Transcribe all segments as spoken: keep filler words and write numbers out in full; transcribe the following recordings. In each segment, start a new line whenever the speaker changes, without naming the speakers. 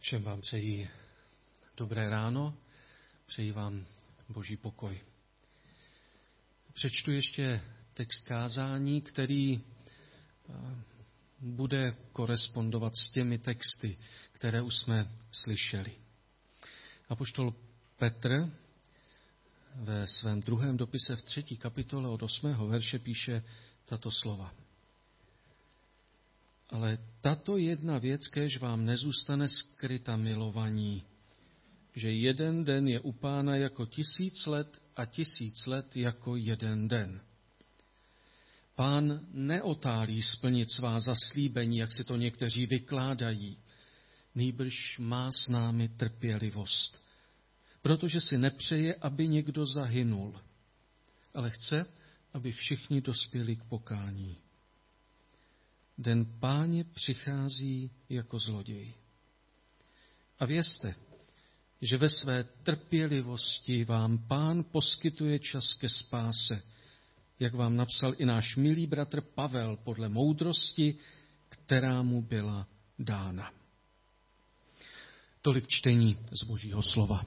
Všem vám přeji dobré ráno, přeji vám Boží pokoj. Přečtu ještě text kázání, který bude korespondovat s těmi texty, které už jsme slyšeli. Apoštol Petr ve svém druhém dopise v třetí kapitole od osmého verše píše tato slova. Ale tato jedna věc, kéž vám nezůstane skryta, milovaní, že jeden den je u Pána jako tisíc let a tisíc let jako jeden den. Pán neotálí splnit svá zaslíbení, jak si to někteří vykládají, nýbrž má s námi trpělivost, protože si nepřeje, aby někdo zahynul, ale chce, aby všichni dospěli k pokání. Den Páně přichází jako zloděj. A vězte, že ve své trpělivosti vám Pán poskytuje čas ke spáse, jak vám napsal i náš milý bratr Pavel podle moudrosti, která mu byla dána. Tolik čtení z Božího slova.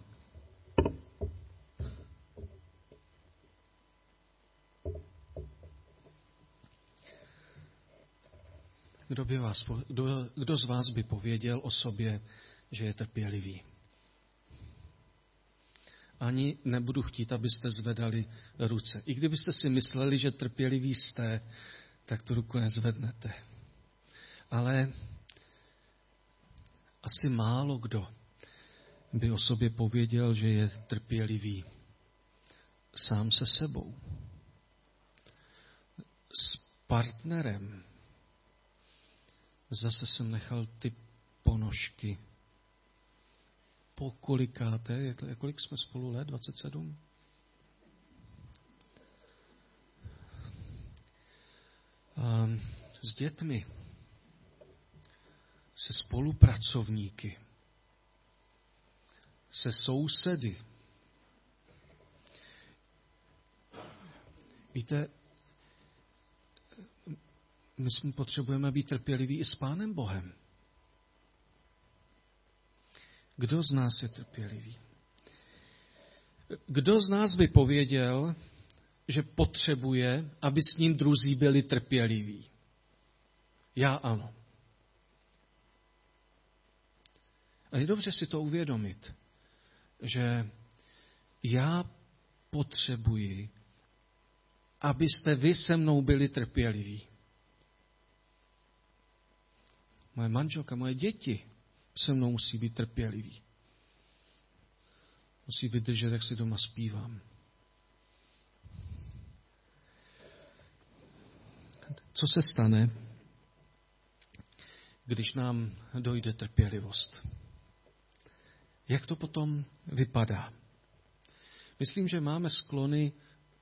Kdo, by vás, kdo, kdo z vás by pověděl o sobě, že je trpělivý? Ani nebudu chtít, abyste zvedali ruce. I kdybyste si mysleli, že trpěliví jste, tak tu ruku nezvednete. Ale asi málo kdo by o sobě pověděl, že je trpělivý. Sám se sebou. S partnerem. Zase jsem nechal ty ponožky. Po kolikáté, jak, kolik jsme spolu let? dvacet sedm? A s dětmi, se spolupracovníky, se sousedy. Víte, my jsme potřebujeme být trpěliví i s Pánem Bohem. Kdo z nás je trpělivý? Kdo z nás by pověděl, že potřebuje, aby s ním druzí byli trpěliví? Já ano. A je dobře si to uvědomit, že já potřebuji, abyste vy se mnou byli trpěliví. Moje manželka, moje děti se mnou musí být trpěliví. Musí vydržet, jak si doma zpívám. Co se stane, když nám dojde trpělivost? Jak to potom vypadá? Myslím, že máme sklony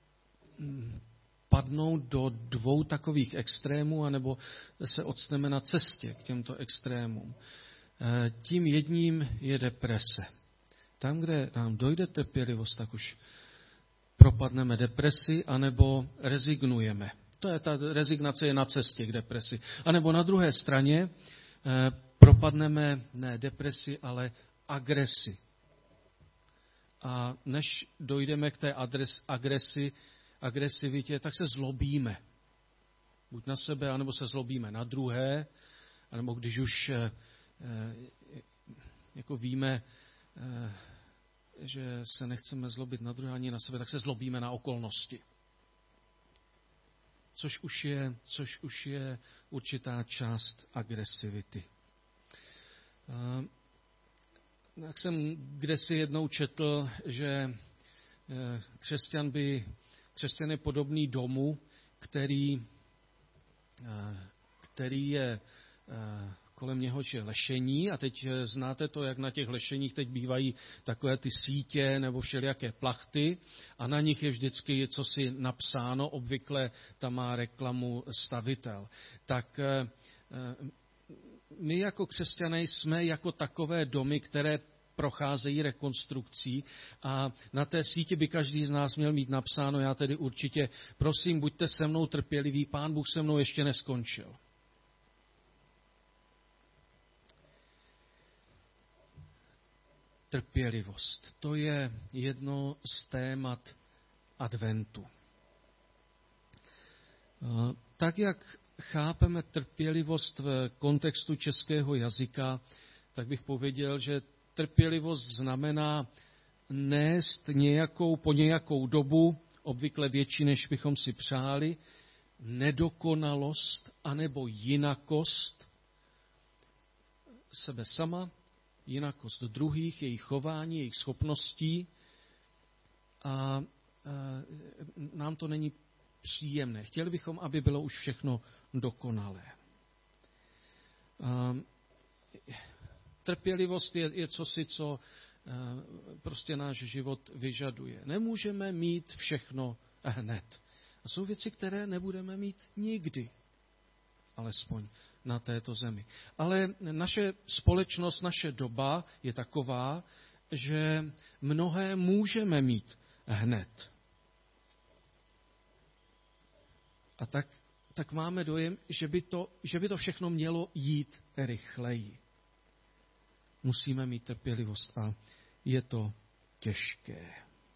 padnout do dvou takových extrémů, anebo se odstneme na cestě k těmto extrémům. Tím jedním je deprese. Tam, kde nám dojde trpělivost, tak už propadneme depresi, anebo rezignujeme. To je ta rezignace je na cestě k depresi. A nebo na druhé straně propadneme ne depresi, ale agresi. A než dojdeme k té adres, agresi, agresivitě, tak se zlobíme. Buď na sebe, anebo se zlobíme na druhé, anebo když už eh, jako víme, eh, že se nechceme zlobit na druhé ani na sebe, tak se zlobíme na okolnosti. Což už je, což už je určitá část agresivity. Eh, tak jsem kdesi jednou četl, že eh, křesťan by Křesťan je podobný domu, který, který je kolem něhož je lešení. A teď znáte to, jak na těch lešeních teď bývají takové ty sítě nebo všelijaké plachty a na nich je vždycky cosi napsáno, obvykle tam má reklamu stavitel. Tak my jako křesťané jsme jako takové domy, které procházejí rekonstrukcí a na té síti by každý z nás měl mít napsáno, já tedy určitě, prosím, buďte se mnou trpěliví, Pán Bůh se mnou ještě neskončil. Trpělivost. To je jedno z témat adventu. Tak, jak chápeme trpělivost v kontextu českého jazyka, tak bych pověděl, že trpělivost znamená nést nějakou, po nějakou dobu, obvykle větší, než bychom si přáli, nedokonalost anebo jinakost sebe sama, jinakost druhých, jejich chování, jejich schopností a, a nám to není příjemné. Chtěli bychom, aby bylo už všechno dokonalé. A, trpělivost je, je cosi, co prostě náš život vyžaduje. Nemůžeme mít všechno hned. A jsou věci, které nebudeme mít nikdy. Alespoň na této zemi. Ale naše společnost, naše doba je taková, že mnohé můžeme mít hned. A tak, tak máme dojem, že by, to, že by to všechno mělo jít rychleji. Musíme mít trpělivost a je to těžké.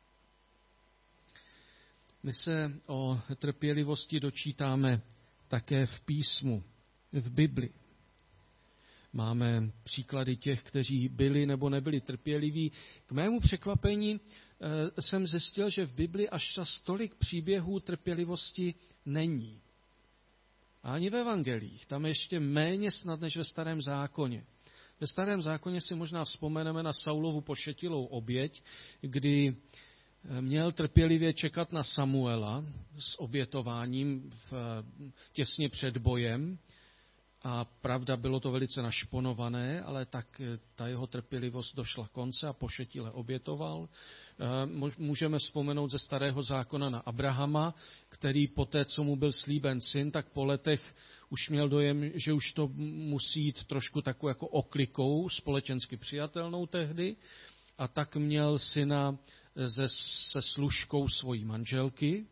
My se o trpělivosti dočítáme také v písmu, v Bibli. Máme příklady těch, kteří byli nebo nebyli trpěliví. K mému překvapení e, jsem zjistil, že v Bibli až za tolik příběhů trpělivosti není. A ani ve evangelích. Tam ještě méně snad než ve Starém zákoně. Ve Starém zákoně si možná vzpomeneme na Saulovu pošetilou oběť, kdy měl trpělivě čekat na Samuela s obětováním v, těsně před bojem. A pravda, bylo to velice našponované, ale tak ta jeho trpělivost došla konce a pošetile obětoval. Můžeme vzpomenout ze Starého zákona na Abrahama, který poté, co mu byl slíben syn, tak po letech už měl dojem, že už to musí jít trošku takovou jako oklikou, společensky přijatelnou tehdy. A tak měl syna se, se služkou svojí manželky.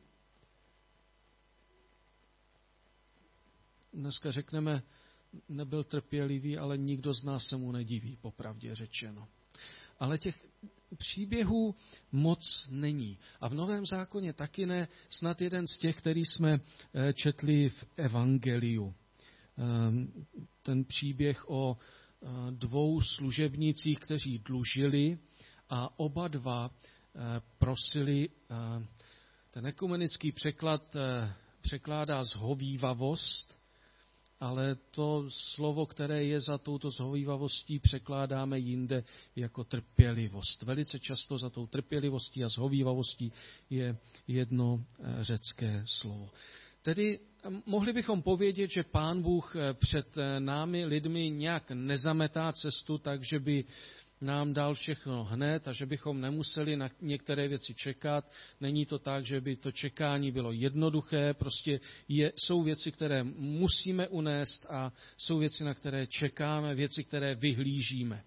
Dneska řekneme, nebyl trpělivý, ale nikdo z nás se mu nediví, popravdě řečeno. Ale těch příběhů moc není. A v Novém zákoně taky ne, snad jeden z těch, který jsme četli v Evangeliu. Ten příběh o dvou služebnících, kteří dlužili a oba dva prosili, ten ekumenický překlad překládá zhovívavost, ale to slovo, které je za touto zhovívavostí, překládáme jinde jako trpělivost. Velice často za tou trpělivostí a zhovívavostí je jedno řecké slovo. Tedy mohli bychom povědět, že Pán Bůh před námi lidmi nějak nezametá cestu, takže by nám dal všechno hned a že bychom nemuseli na některé věci čekat. Není to tak, že by to čekání bylo jednoduché, prostě je, jsou věci, které musíme unést a jsou věci, na které čekáme, věci, které vyhlížíme.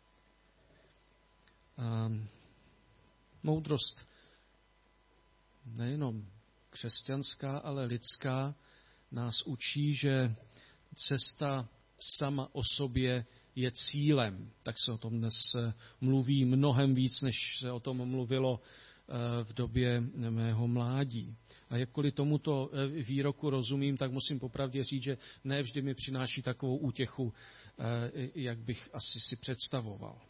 A moudrost nejenom křesťanská, ale lidská nás učí, že cesta sama o sobě je cílem. Tak se o tom dnes mluví mnohem víc, než se o tom mluvilo v době mého mládí. A jakkoliv tomuto výroku rozumím, tak musím popravdě říct, že ne vždy mi přináší takovou útěchu, jak bych asi si představoval.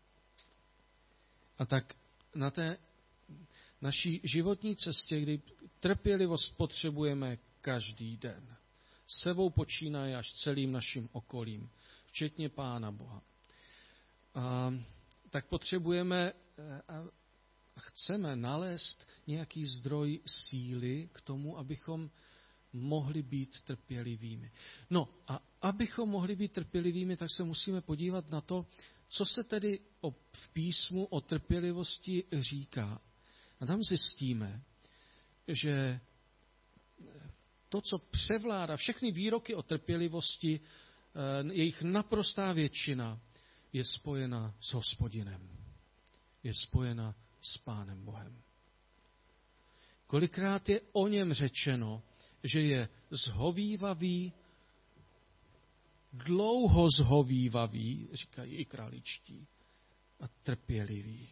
A tak na té naší životní cestě, kdy trpělivost potřebujeme každý den, sebou počínaje až celým naším okolím, včetně Pána Boha. A tak potřebujeme a chceme nalézt nějaký zdroj síly k tomu, abychom mohli být trpělivými. No a abychom mohli být trpělivými, tak se musíme podívat na to, co se tedy o, v písmu o trpělivosti říká. A tam zjistíme, že to, co převládá, všechny výroky o trpělivosti, jejich naprostá většina je spojena s Hospodinem. Je spojena s Pánem Bohem. Kolikrát je o něm řečeno, že je zhovívavý, dlouho zhovívavý, říkají i králičtí, a trpělivý.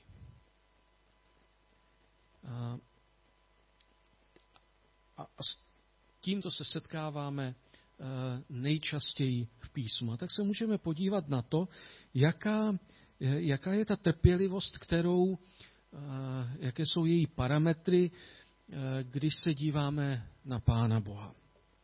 A, a, a s tímto se setkáváme nejčastěji v písmu. A tak se můžeme podívat na to, jaká, jaká je ta trpělivost, kterou, jaké jsou její parametry, když se díváme na Pána Boha.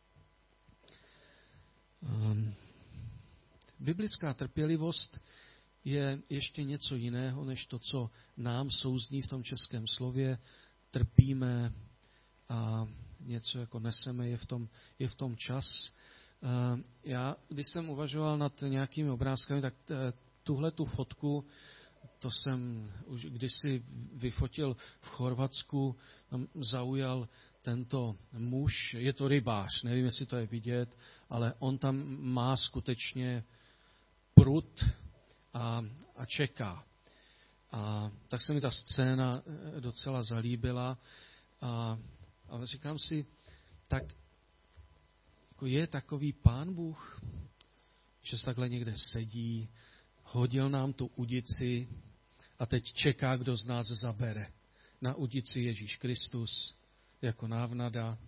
Biblická trpělivost je ještě něco jiného, než to, co nám souzní v tom českém slově. Trpíme a něco jako neseme, je v tom, je v tom čas. Já, když jsem uvažoval nad nějakými obrázkami, tak tuhle tu fotku, to jsem už kdysi vyfotil v Chorvatsku, tam zaujal tento muž, je to rybář, nevím, jestli to je vidět, ale on tam má skutečně prut a, a čeká. A tak se mi ta scéna docela zalíbila, a, ale říkám si, tak jako je takový Pán Bůh, že takhle někde sedí, hodil nám tu udici a teď čeká, kdo z nás zabere. Na udici Ježíš Kristus jako návnada.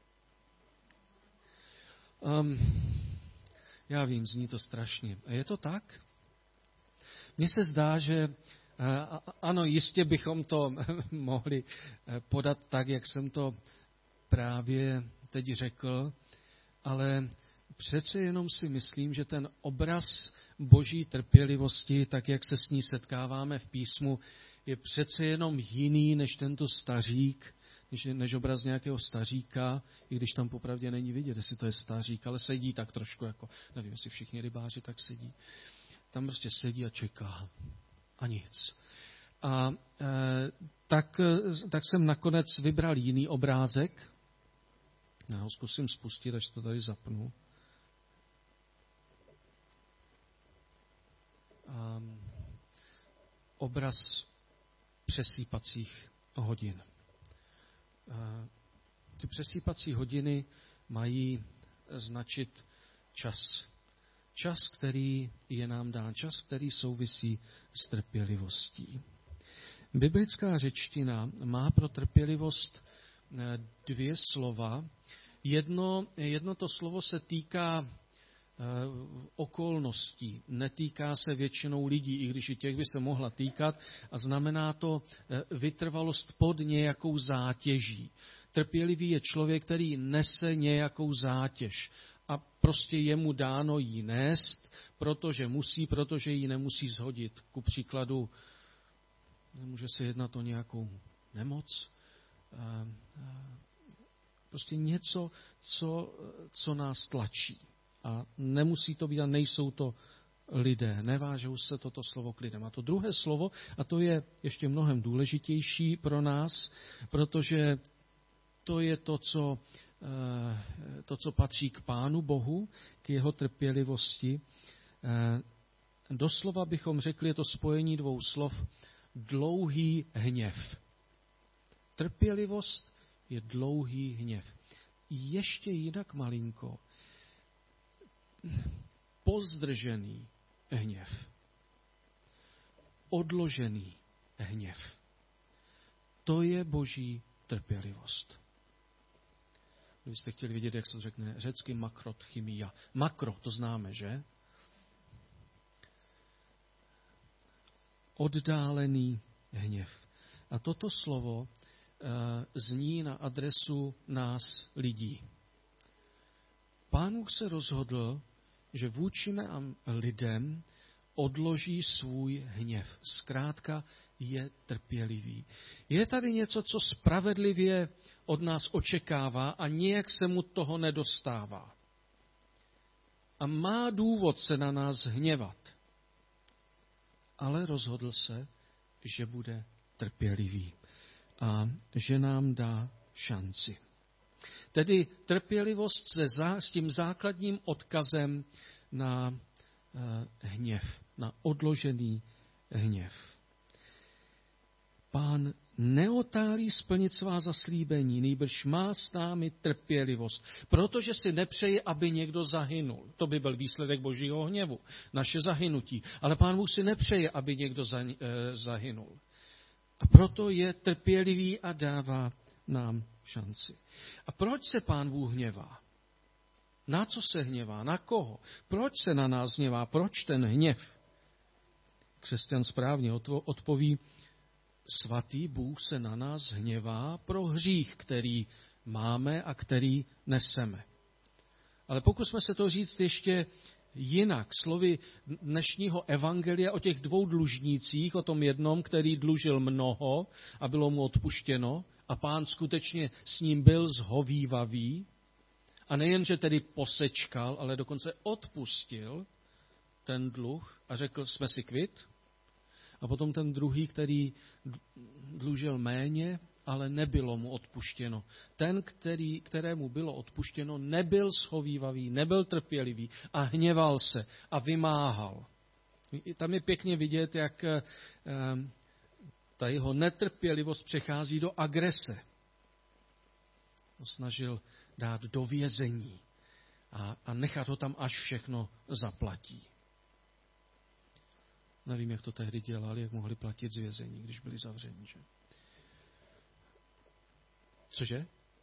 Um, já vím, zní to strašně. A je to tak? Mně se zdá, že ano, jistě bychom to mohli podat tak, jak jsem to právě teď řekl, ale přece jenom si myslím, že ten obraz boží trpělivosti, tak jak se s ní setkáváme v písmu, je přece jenom jiný než tento stařík, než, než obraz nějakého staříka, i když tam popravdě není vidět, jestli to je stařík, ale sedí tak trošku jako, nevím, jestli všichni rybáři tak sedí. Tam prostě sedí a čeká. A nic. A e, tak, tak jsem nakonec vybral jiný obrázek. Já ho zkusím spustit, až to tady zapnu. Um, obraz přesýpacích hodin. Uh, ty přesýpací hodiny mají značit čas. Čas, který je nám dán, čas, který souvisí s trpělivostí. Biblická řečtina má pro trpělivost dvě slova. Jedno, jedno to slovo se týká okolností, netýká se většinou lidí, i když i těch by se mohla týkat, a znamená to vytrvalost pod nějakou zátěží. Trpělivý je člověk, který nese nějakou zátěž a prostě je mu dáno jí nést, protože musí, protože ji nemusí zhodit. Ku příkladu, nemůže se jednat o nějakou nemoc, prostě něco, co, co nás tlačí. A nemusí to být a nejsou to lidé. Nevážou se toto slovo k lidem. A to druhé slovo, a to je ještě mnohem důležitější pro nás, protože to je to, co, to, co patří k Pánu Bohu, k jeho trpělivosti. Doslova bychom řekli, je to spojení dvou slov, dlouhý hněv. Trpělivost je dlouhý hněv. Ještě jinak malinko. Pozdržený hněv. Odložený hněv. To je boží trpělivost. Kdybyste chtěli vidět, jak se řekne řecky makrotchymia. Makro, to známe, že? Oddálený hněv. A toto slovo uh, zní na adresu nás lidí. Pán Bůh se rozhodl, že vůči nám lidem odloží svůj hněv. Zkrátka je trpělivý. Je tady něco, co spravedlivě od nás očekává a nějak se mu toho nedostává. A má důvod se na nás hněvat. Ale rozhodl se, že bude trpělivý a že nám dá šanci. Tedy trpělivost se zá, s tím základním odkazem na uh, hněv, na odložený hněv. Pán neotálí splnit svá zaslíbení, nýbrž má s námi trpělivost, protože si nepřeje, aby někdo zahynul. To by byl výsledek Božího hněvu, naše zahynutí. Ale Pán Bůh si nepřeje, aby někdo zahynul. A proto je trpělivý a dává nám šanci. A proč se Pán Bůh hněvá? Na co se hněvá? Na koho? Proč se na nás hněvá? Proč ten hněv? Křesťan správně odpoví, svatý Bůh se na nás hněvá pro hřích, který máme a který neseme. Ale pokusme se to říct ještě jinak. Slovy dnešního evangelia o těch dvou dlužnících, o tom jednom, který dlužil mnoho a bylo mu odpuštěno a Pán skutečně s ním byl zhovívavý a nejen, že tedy posečkal, ale dokonce odpustil ten dluh a řekl, jsme si kvit. A potom ten druhý, který dlužil méně, ale nebylo mu odpuštěno. Ten, který, kterému bylo odpuštěno, nebyl schovívavý, nebyl trpělivý a hněval se a vymáhal. Tam je pěkně vidět, jak ta jeho netrpělivost přechází do agrese. Snažil dát do vězení a, a nechat ho tam, až všechno zaplatí. Nevím, jak to tehdy dělali, jak mohli platit z vězení, když byli zavřeni. Že? Cože?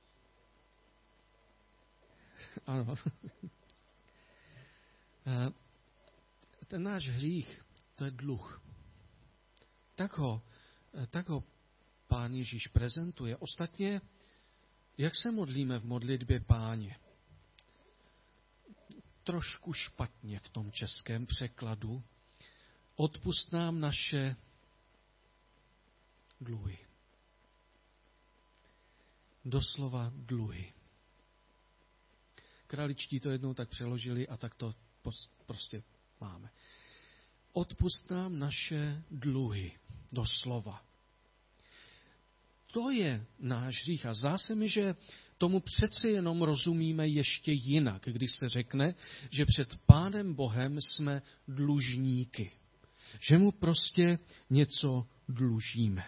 Ano. Ten náš hřích, to je dluh. Tak ho, tak ho Pán Ježíš prezentuje. Ostatně, jak se modlíme v modlitbě Páně? Trošku špatně v tom českém překladu. Odpusť nám naše dluhy. Doslova dluhy. Kraličtí to jednou tak přeložili a tak to prostě máme. Odpusť nám naše dluhy. Doslova. To je náš hřích a zdá se mi, že tomu přeci jenom rozumíme ještě jinak, když se řekne, že před Pánem Bohem jsme dlužníky. Že mu prostě něco dlužíme.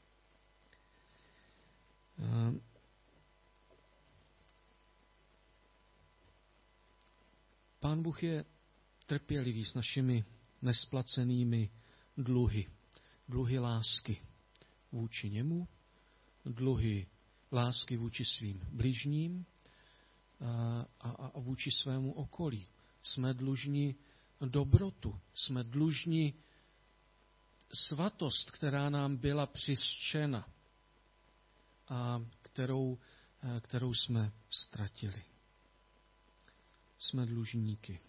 Pán Bůh je trpělivý s našimi nesplacenými dluhy. Dluhy lásky vůči němu, dluhy lásky vůči svým bližním a, a, a vůči svému okolí. Jsme dlužni dobrotu, jsme dlužni svatost, která nám byla přiřčena a kterou, kterou jsme ztratili. Jsme dlužníky.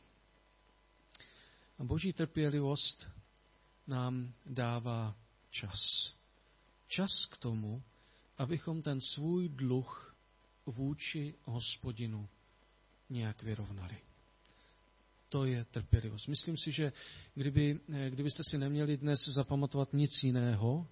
A Boží trpělivost nám dává čas. Čas k tomu, abychom ten svůj dluh vůči Hospodinu nějak vyrovnali. To je trpělivost. Myslím si, že kdyby, kdybyste si neměli dnes zapamatovat nic jiného,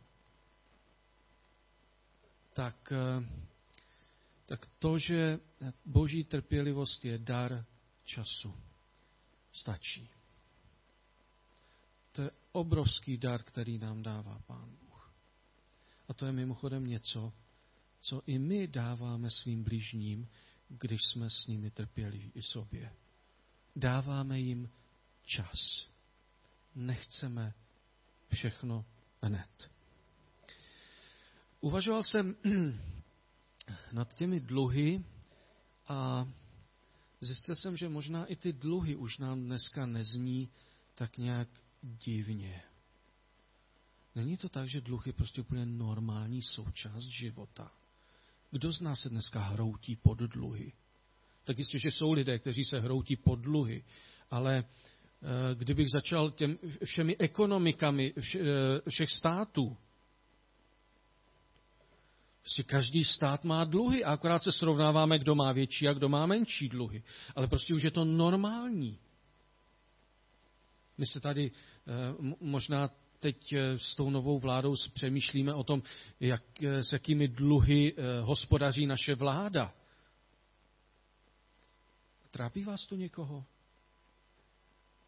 tak, tak to, že Boží trpělivost je dar času, stačí. To je obrovský dar, který nám dává Pán Bůh. A to je mimochodem něco, co i my dáváme svým bližním, když jsme s nimi trpěliví i sobě. Dáváme jim čas. Nechceme všechno hned. Uvažoval jsem nad těmi dluhy a zjistil jsem, že možná i ty dluhy už nám dneska nezní tak nějak divně. Není to tak, že dluh je prostě úplně normální součást života. Kdo z nás se dneska hroutí pod dluhy? Tak jistě, že jsou lidé, kteří se hroutí pod dluhy, ale kdybych začal těm všemi ekonomikami všech států, prostě každý stát má dluhy a akorát se srovnáváme, kdo má větší a kdo má menší dluhy. Ale prostě už je to normální. My se tady možná teď s tou novou vládou přemýšlíme o tom, jak, s jakými dluhy hospodaří naše vláda. Trápí vás to někoho?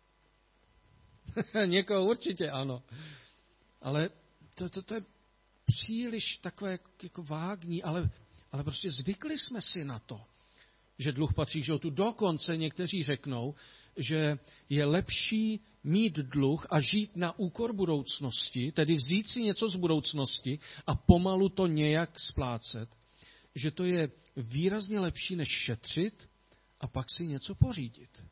Někoho určitě ano. Ale to, to, to je příliš takové jako vágní, ale, ale prostě zvykli jsme si na to, že dluh patří k životu. Dokonce někteří řeknou, že je lepší mít dluh a žít na úkor budoucnosti, tedy vzít si něco z budoucnosti a pomalu to nějak splácet, že to je výrazně lepší, než šetřit a pak si něco pořídit.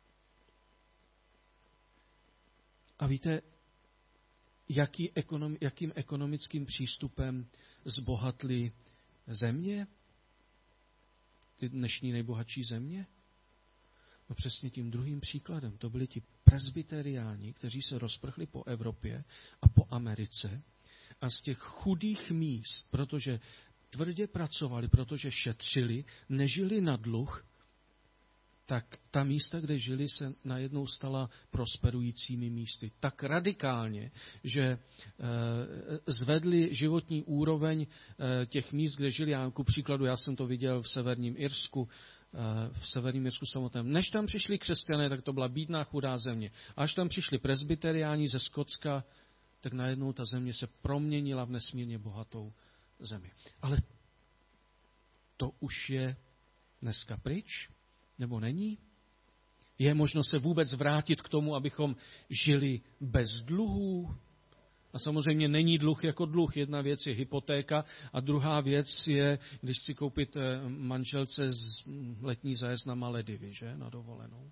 A víte, jaký ekonom, jakým ekonomickým přístupem zbohatly země? Ty dnešní nejbohatší země? No přesně tím druhým příkladem. To byli ti presbyteriáni, kteří se rozprchli po Evropě a po Americe a z těch chudých míst, protože tvrdě pracovali, protože šetřili, nežili na dluh, tak ta místa, kde žili, se najednou stala prosperujícími místy. Tak radikálně, že e, zvedli životní úroveň e, těch míst, kde žili. Já, ku příkladu, já jsem to viděl v severním Irsku, e, v severním Irsku samotném. Než tam přišli křesťané, tak to byla bídná, chudá země. Až tam přišli presbyteriáni ze Skotska, tak najednou ta země se proměnila v nesmírně bohatou zemi. Ale to už je dneska pryč? Nebo není? Je možno se vůbec vrátit k tomu, abychom žili bez dluhů? A samozřejmě není dluh jako dluh. Jedna věc je hypotéka a druhá věc je, když si koupit manželce z letní zájezd na Maledivy, že? Na dovolenou.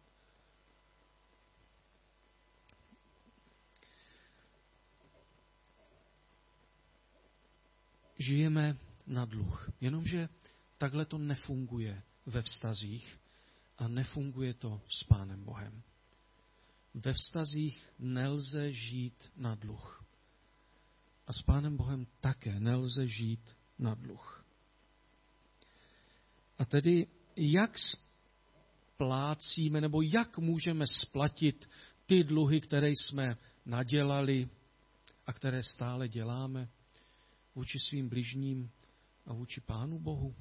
Žijeme na dluh. Jenomže takhle to nefunguje ve vztazích a nefunguje to s Pánem Bohem. Ve vztazích nelze žít na dluh. A s Pánem Bohem také nelze žít na dluh. A tedy jak splácíme, nebo jak můžeme splatit ty dluhy, které jsme nadělali a které stále děláme vůči svým bližním a vůči Pánu Bohu?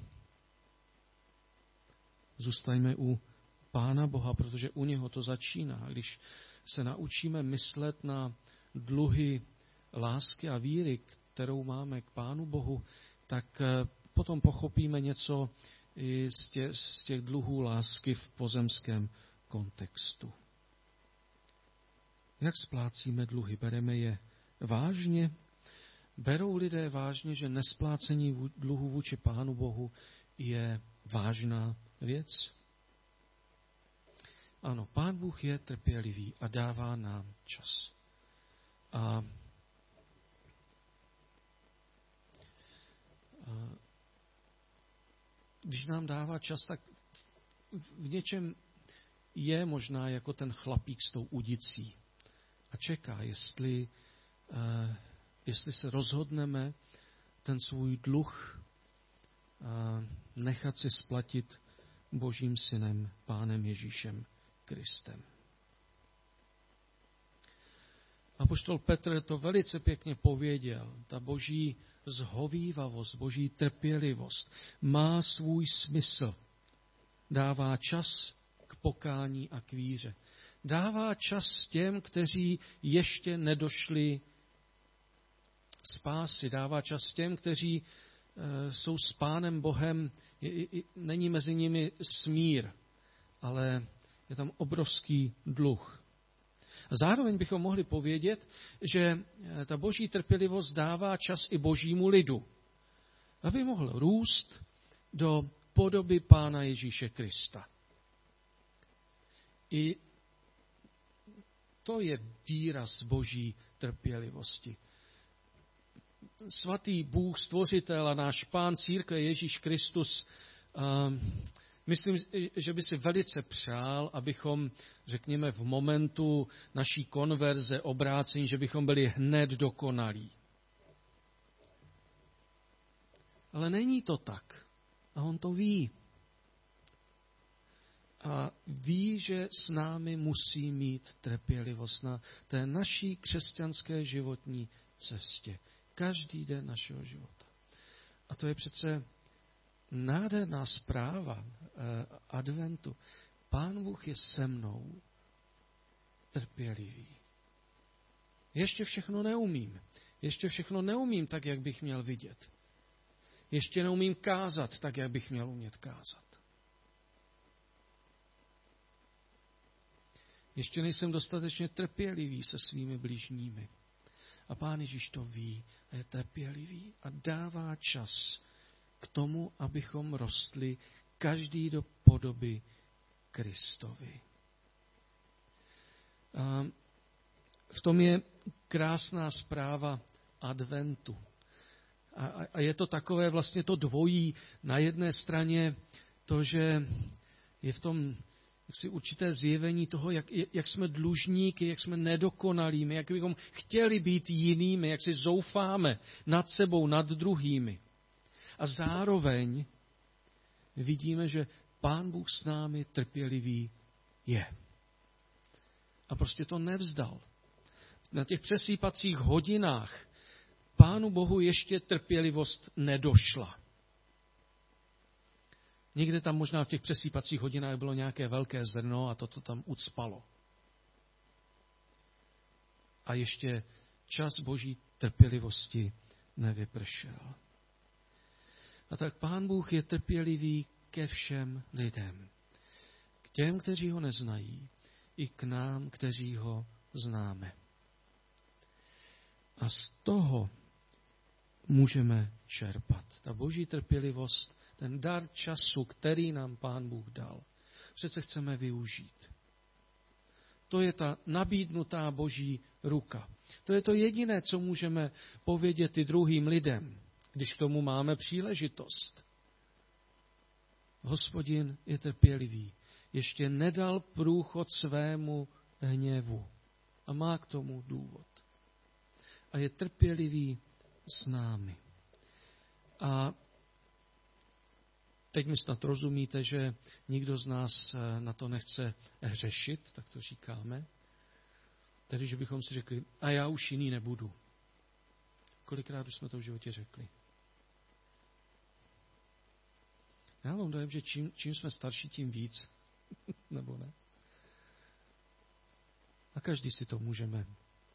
Zůstaňme u Pána Boha, protože u něho to začíná. A když se naučíme myslet na dluhy lásky a víry, kterou máme k Pánu Bohu, tak potom pochopíme něco i z těch, z těch dluhů lásky v pozemském kontextu. Jak splácíme dluhy? Bereme je vážně? Berou lidé vážně, že nesplácení dluhu vůči Pánu Bohu je vážná věc? Ano, Pán Bůh je trpělivý a dává nám čas. A, a když nám dává čas, tak v něčem je možná jako ten chlapík s tou udicí a čeká, jestli, uh, jestli se rozhodneme ten svůj dluh uh, nechat si splatit Božím synem, Pánem Ježíšem Kristem. Apoštol Petr to velice pěkně pověděl. Ta boží zhovívavost, boží trpělivost má svůj smysl. Dává čas k pokání a k víře. Dává čas těm, kteří ještě nedošli spásy. Dává čas těm, kteří e, jsou s Pánem Bohem. Je, je, není mezi nimi smír, ale je tam obrovský dluh. A zároveň bychom mohli povědět, že ta boží trpělivost dává čas i božímu lidu, aby mohl růst do podoby Pána Ježíše Krista. I to je výraz boží trpělivosti. Svatý Bůh, stvořitel a náš Pán církve Ježíš Kristus, um, myslím, že by si velice přál, abychom, řekněme, v momentu naší konverze, obrácení, že bychom byli hned dokonalí. Ale není to tak. A on to ví. A ví, že s námi musí mít trpělivost na té naší křesťanské životní cestě. Každý den našeho života. A to je přece nádherná zpráva eh, adventu. Pán Bůh je se mnou trpělivý. Ještě všechno neumím. Ještě všechno neumím tak, jak bych měl vidět. Ještě neumím kázat tak, jak bych měl umět kázat. Ještě nejsem dostatečně trpělivý se svými bližními. A Pán Ježíš to ví a je trpělivý a dává čas k tomu, abychom rostli každý do podoby Kristovi. A v tom je krásná zpráva adventu. A, a je to takové vlastně to dvojí. Na jedné straně to, že je v tom jaksi určité zjevení toho, jak, jak jsme dlužníky, jak jsme nedokonalými, jak bychom chtěli být jinými, jak si zoufáme nad sebou, nad druhými. A zároveň vidíme, že Pán Bůh s námi trpělivý je. A prostě to nevzdal. Na těch přesýpacích hodinách Pánu Bohu ještě trpělivost nedošla. Někde tam možná v těch přesýpacích hodinách bylo nějaké velké zrno a toto tam ucpalo. A ještě čas Boží trpělivosti nevypršel. A tak Pán Bůh je trpělivý ke všem lidem. K těm, kteří ho neznají, i k nám, kteří ho známe. A z toho můžeme čerpat. Ta Boží trpělivost, ten dar času, který nám Pán Bůh dal, přece chceme využít. To je ta nabídnutá Boží ruka. To je to jediné, co můžeme povědět i druhým lidem, když k tomu máme příležitost. Hospodin je trpělivý. Ještě nedal průchod svému hněvu. A má k tomu důvod. A je trpělivý s námi. A teď mi snad rozumíte, že nikdo z nás na to nechce hřešit, tak to říkáme. Tedy, že bychom si řekli, a já už jiný nebudu. Kolikrát už jsme to v životě řekli. Já mám dojem, že čím, čím jsme starší, tím víc. Nebo ne? A každý si to můžeme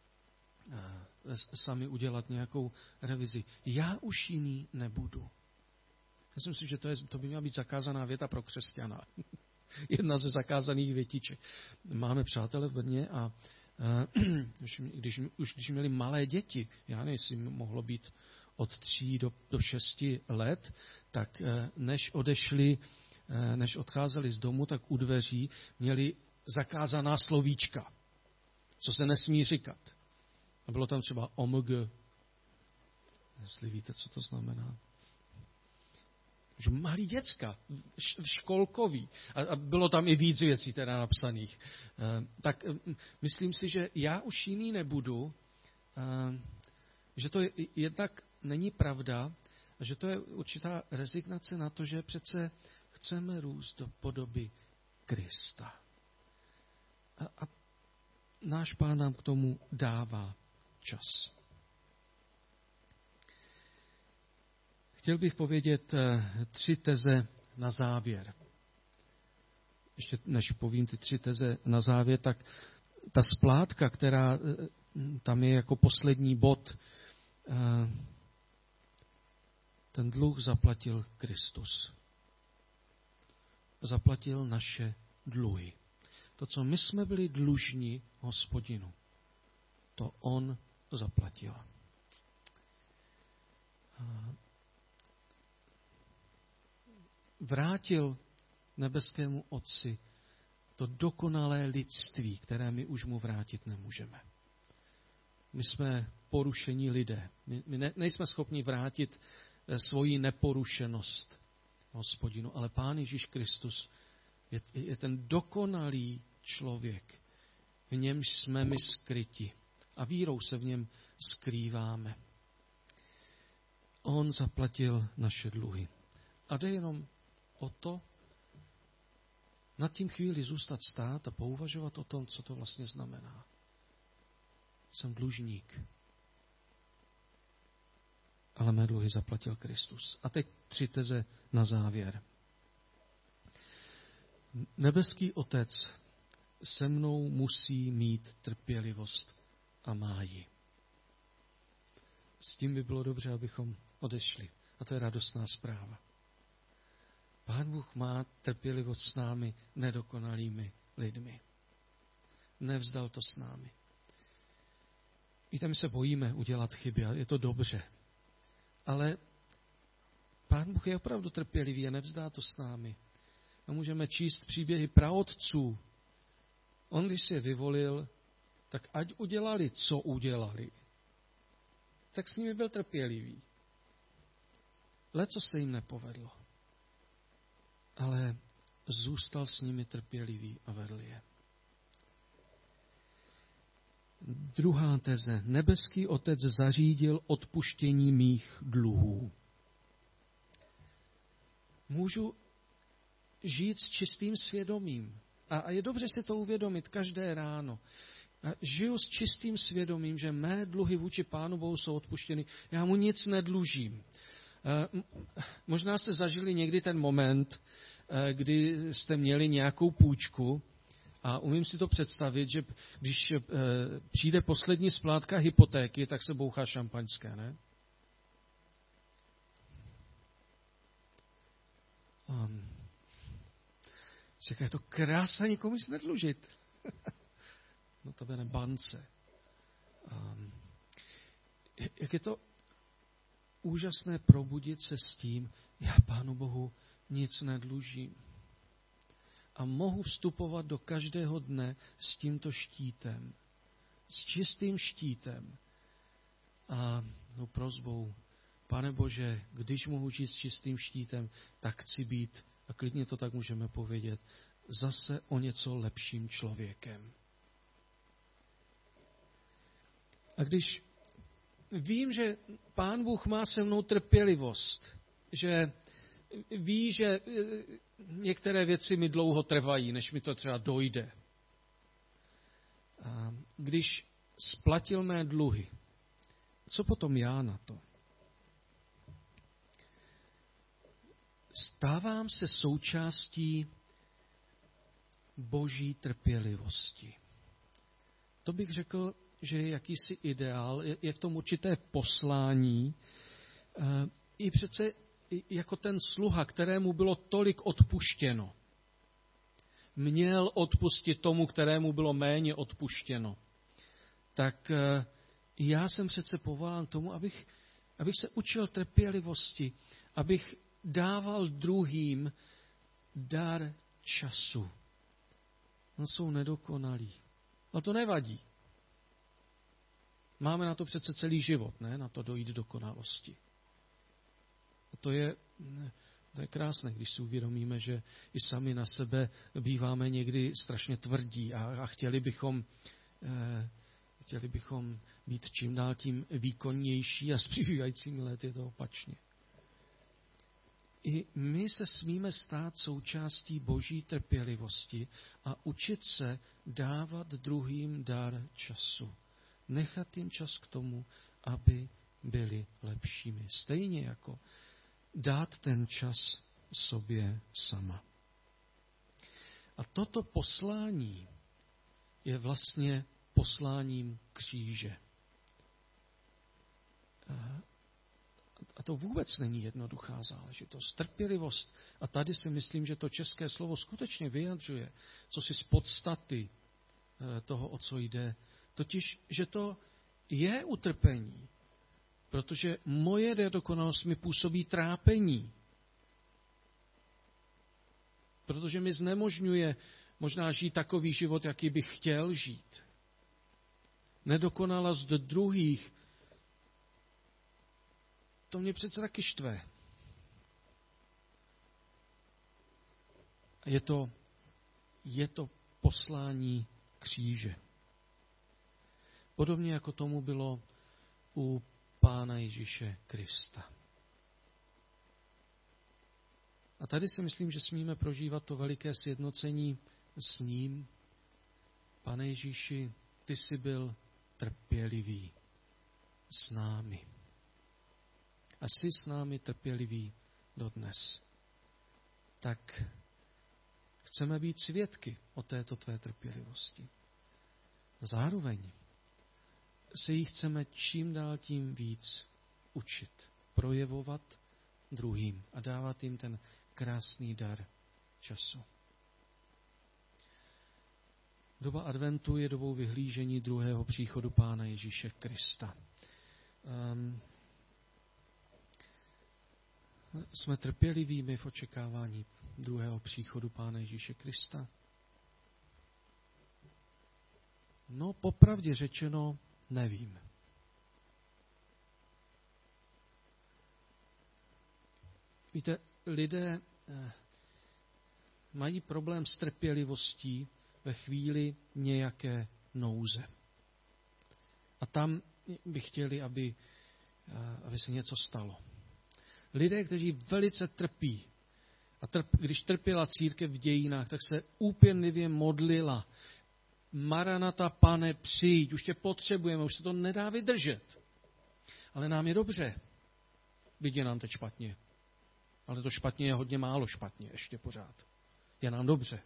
sami udělat nějakou revizi. Já už jiný nebudu. Já si myslím, že to, je, to by měla být zakázaná věta pro křesťana. Jedna ze zakázaných větiček. Máme přátele v Brně a když, když, už když měli malé děti, já nevím, jestli mohlo být od tří do, do šesti let, tak než odešli, než odcházeli z domu, tak u dveří měli zakázaná slovíčka, co se nesmí říkat. A bylo tam třeba O M G. Jestli víte, co to znamená. Že malí děcka, školkový. A, a bylo tam i víc věcí teda napsaných. E, tak e, myslím si, že já už jiný nebudu, e, že to je, jednak není pravda, a že to je určitá rezignace na to, že přece chceme růst do podoby Krista. A, a náš Pán nám k tomu dává čas. Chtěl bych povědět tři teze na závěr. Ještě než povím ty tři teze na závěr, tak ta splátka, která tam je jako poslední bod, ten dluh zaplatil Kristus. Zaplatil naše dluhy. To, co my jsme byli dlužní Hospodinu, to on zaplatil. Vrátil nebeskému Otci to dokonalé lidství, které my už mu vrátit nemůžeme. My jsme porušení lidé. My, my ne, nejsme schopni vrátit svoji neporušenost Hospodinu, ale Pán Ježíš Kristus je, je ten dokonalý člověk. V němž jsme my skryti a vírou se v něm skrýváme. On zaplatil naše dluhy. A jde jenom o to, nad tím chvíli zůstat stát a pouvažovat o tom, co to vlastně znamená. Jsem dlužník. Ale mé dluhy zaplatil Kristus. A teď tři teze na závěr. Nebeský Otec se mnou musí mít trpělivost a má ji. s tím by bylo dobře, abychom odešli. A to je radostná zpráva. Pán Bůh má trpělivost s námi, nedokonalými lidmi. Nevzdal to s námi. Víte, my se bojíme udělat chyby a je to dobře. Ale Pán Bůh je opravdu trpělivý a nevzdá to s námi. A můžeme číst příběhy praotců. On, když si je vyvolil, tak ať udělali, co udělali, tak s nimi byl trpělivý. Leco se jim nepovedlo. Ale zůstal s nimi trpělivý a vedl je. Druhá teze. Nebeský Otec zařídil odpuštění mých dluhů. Můžu žít s čistým svědomím. A je dobře si to uvědomit každé ráno. A žiju s čistým svědomím, že mé dluhy vůči Pánu Bohu jsou odpuštěny. Já mu nic nedlužím. Možná jste zažili někdy ten moment, kdy jste měli nějakou půjčku a umím si to představit, že když přijde poslední splátka hypotéky, tak se bouchá šampaňské, ne? Um, Říká, je to krása nikomu nic nedlužit. No to bude bance. Um, jak je to úžasné probudit se s tím, já Pánu Bohu nic nedlužím. A mohu vstupovat do každého dne s tímto štítem. S čistým štítem. A no prosbou, Pane Bože, když mohu žít s čistým štítem, tak chci být, a klidně to tak můžeme povědět, zase o něco lepším člověkem. A když vím, že Pán Bůh má se mnou trpělivost, že ví, že některé věci mi dlouho trvají, než mi to třeba dojde. A když splatil mé dluhy, co potom já na to? Stávám se součástí Boží trpělivosti. To bych řekl, že je jakýsi ideál, je v tom určité poslání. I přece jako ten sluha, kterému bylo tolik odpuštěno, měl odpustit tomu, kterému bylo méně odpuštěno. Tak já jsem přece povolán k tomu, abych, abych se učil trpělivosti, abych dával druhým dar času. No, jsou nedokonalí. Ale to nevadí. Máme na to přece celý život, ne? Na to dojít do dokonalosti. A to je, to je krásné, když si uvědomíme, že i sami na sebe býváme někdy strašně tvrdí a, a chtěli bychom, eh, chtěli bychom být čím dál tím výkonnější a s přibývajícími lety je to opačně. I my se smíme stát součástí Boží trpělivosti a učit se dávat druhým dar času. Nechat jim čas k tomu, aby byli lepšími. Stejně jako dát ten čas sobě sama. A toto poslání je vlastně posláním kříže. A to vůbec není jednoduchá záležitost. Trpělivost. A tady si myslím, že to české slovo skutečně vyjadřuje, co si z podstaty toho, o co jde. Totiž, že to je utrpení. Protože moje nedokonalost mi působí trápení. Protože mi znemožňuje možná žít takový život, jaký bych chtěl žít. Nedokonalost druhých, to mě přece taky štve. Je to, je to poslání kříže. Podobně jako tomu bylo u Pána Ježíše Krista. A tady si myslím, že smíme prožívat to veliké sjednocení s ním. Pane Ježíši, ty jsi byl trpělivý s námi. A jsi s námi trpělivý dodnes. Tak chceme být svědky o této tvé trpělivosti. Zároveň se jí chceme čím dál tím víc učit, projevovat druhým a dávat jim ten krásný dar času. Doba adventu je dobou vyhlížení druhého příchodu Pána Ježíše Krista. Um, jsme trpělivími v očekávání druhého příchodu Pána Ježíše Krista? No, popravdě řečeno, nevím. Víte, lidé eh, mají problém s trpělivostí ve chvíli nějaké nouze. A tam by chtěli, aby, eh, aby se něco stalo. Lidé, kteří velice trpí, a trp, když trpěla církev v dějinách, tak se úpěnlivě modlila. Maranata, Pane, přijď, už tě potřebujeme, už se to nedá vydržet. Ale nám je dobře, byť je nám teď špatně. Ale to špatně je hodně málo špatně, ještě pořád. Je nám dobře.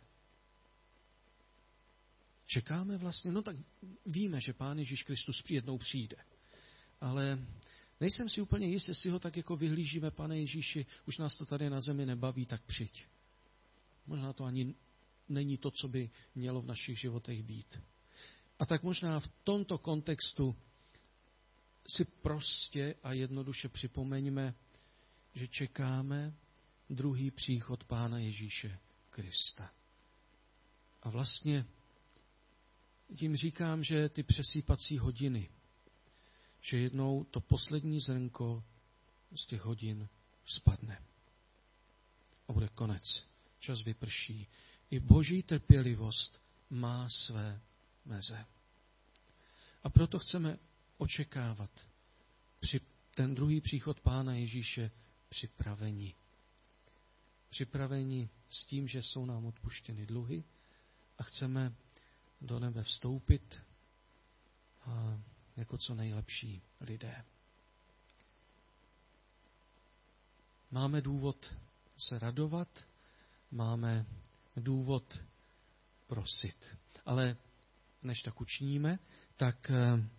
Čekáme vlastně, no tak víme, že Pán Ježíš Kristus jednou přijde. Ale nejsem si úplně jist, jestli ho tak jako vyhlížíme, Pane Ježíši, už nás to tady na zemi nebaví, tak přijď. Možná to ani není to, co by mělo v našich životech být. A tak možná v tomto kontextu si prostě a jednoduše připomeňme, že čekáme druhý příchod Pána Ježíše Krista. A vlastně tím říkám, že ty přesýpací hodiny, že jednou to poslední zrnko z těch hodin spadne. A bude konec. Čas vyprší. I boží trpělivost má své meze. A proto chceme očekávat při ten druhý příchod Pána Ježíše připraveni. Připraveni s tím, že jsou nám odpuštěny dluhy a chceme do nebe vstoupit a jako co nejlepší lidé. Máme důvod se radovat, máme důvod prosit. Ale než tak učiníme, tak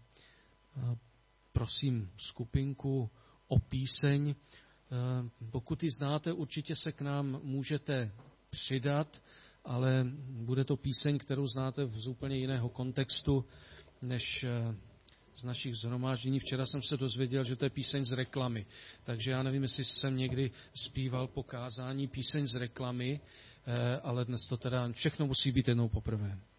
prosím skupinku o píseň. Pokud ji znáte, určitě se k nám můžete přidat, ale bude to píseň, kterou znáte z úplně jiného kontextu, než z našich shromáždění. Včera jsem se dozvěděl, že to je píseň z reklamy. Takže já nevím, jestli jsem někdy zpíval po kázání píseň z reklamy, ale dnes to teda všechno musí být jednou poprvé.